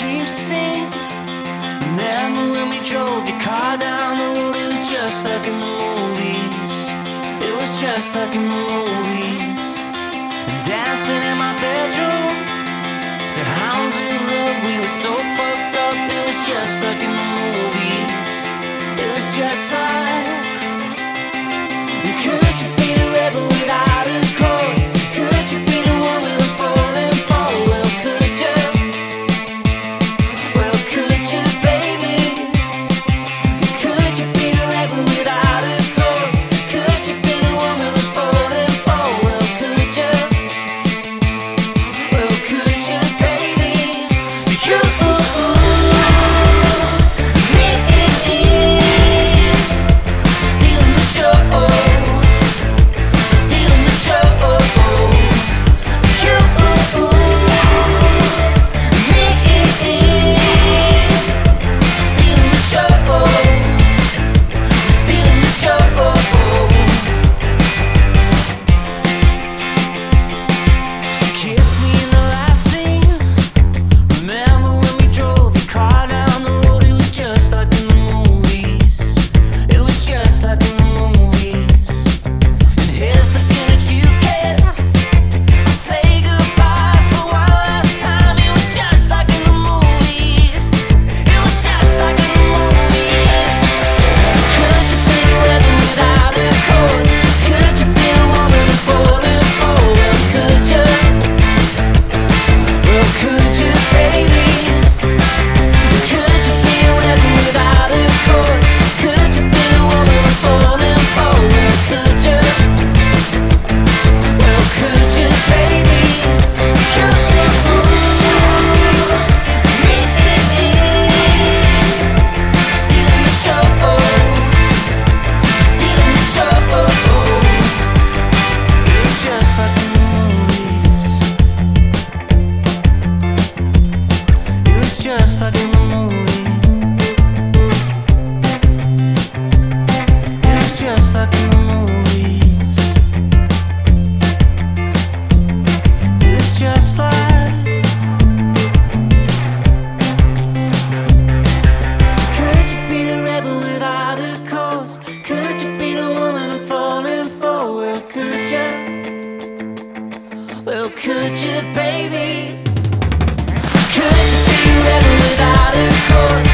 keep singing. Remember when we drove your car down the road? It was just like in the movies. It was just like in the movies. And dancing in my bedroom to hounds of love. We were so fucked up. It was just like in the movies. It was just like. Could you be the rebel without a cause? Could you be the one with a falling for? Well, could you? Well, could you, baby? Could you be the rebel without a cause? Could you be the one with a falling for? Well, could you? Well, could you, baby? You, me, stealing the show. Just like in the movies. It was just like in the movies. It was just like. Could you be the rebel without a cause? Could you be the woman I'm falling for? Well, could you? Well, could you, baby? Could you be the rebel without a cause?